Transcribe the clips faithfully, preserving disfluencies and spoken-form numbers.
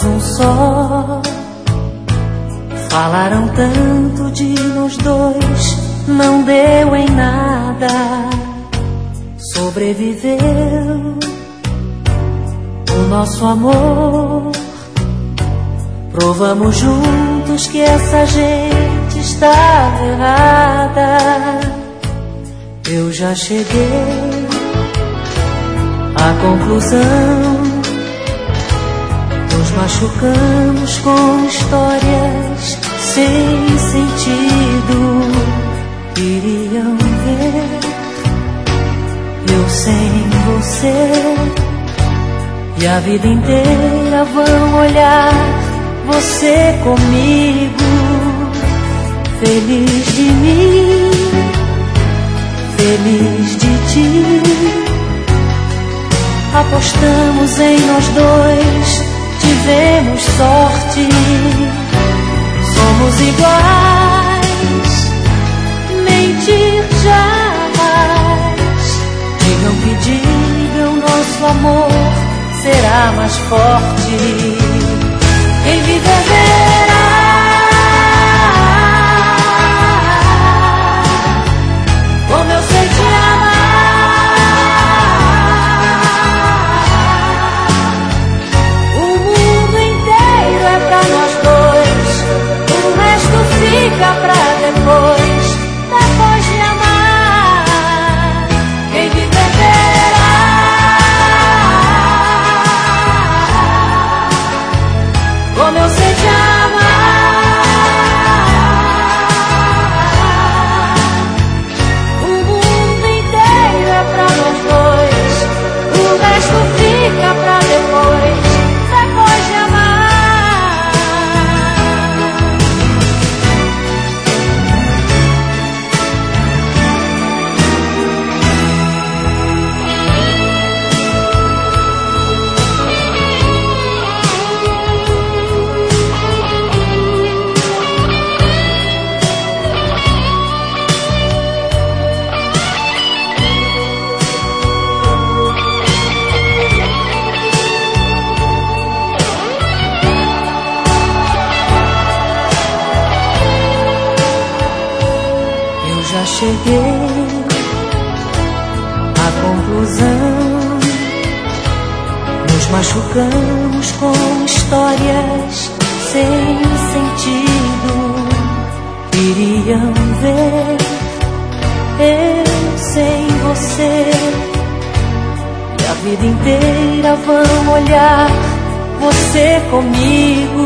um só. Falaram tanto de nós dois, não deu em nada. Sobreviveu o nosso amor. Provamos juntos que essa gente estava errada. Eu já cheguei à conclusão. Nos machucamos com histórias sem sentido. Queriam ver eu sem você, e a vida inteira vão olhar você comigo. Feliz de mim, feliz de ti. Apostamos em nós dois, tivemos sorte. Somos iguais, mentir jamais. Digam que digam, nosso amor será mais forte. Quem viver verá como eu sei te amar. O mundo inteiro é pra nós dois, o resto fica pra depois, depois de amar. Quem viver verá como eu sei te amar. O mundo inteiro é pra nós dois, o resto fica pra depois, depois de amar. Eu já cheguei à conclusão. Nos machucamos com histórias sem sentido. Queriam ver eu sem você, e a vida inteira vão olhar você comigo.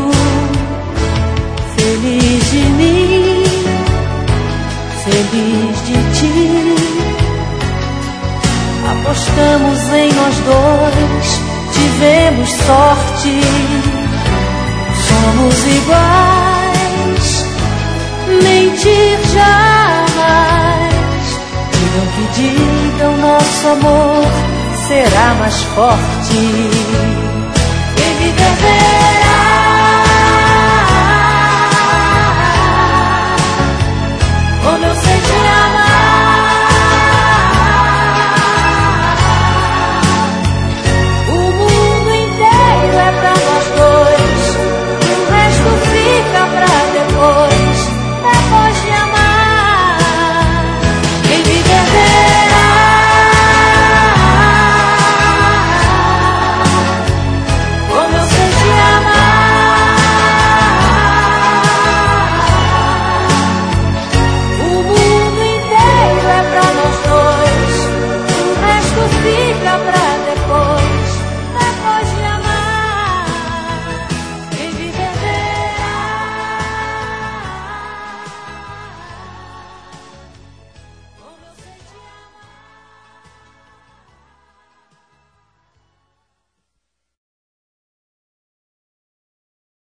Feliz de mim, feliz de ti. Apostamos em nós dois, tivemos sorte. Somos iguais, mentir jamais. Digam que digam, nosso amor será mais forte.